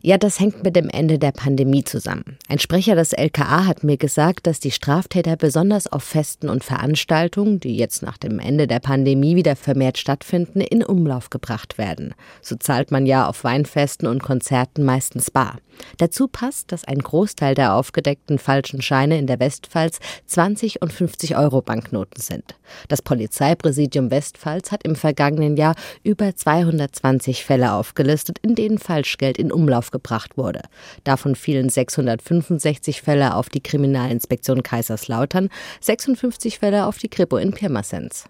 Ja, das hängt mit dem Ende der Pandemie zusammen. Ein Sprecher des LKA hat mir gesagt, dass die Straftäter besonders auf Festen und Veranstaltungen, die jetzt nach dem Ende der Pandemie wieder vermehrt stattfinden, in Umlauf gebracht werden. So zahlt man ja auf Weinfesten und Konzerten meistens bar. Dazu passt, dass ein Großteil der aufgedeckten falschen Scheine in der Westpfalz 20- und 50-Euro-Banknoten sind. Das Polizeipräsidium Westpfalz hat im vergangenen Jahr über 220 Fälle aufgelistet, in denen Falschgeld in Umlauf gebracht wurde. Davon fielen 665 Fälle auf die Kriminalinspektion Kaiserslautern, 56 Fälle auf die Kripo in Pirmasens.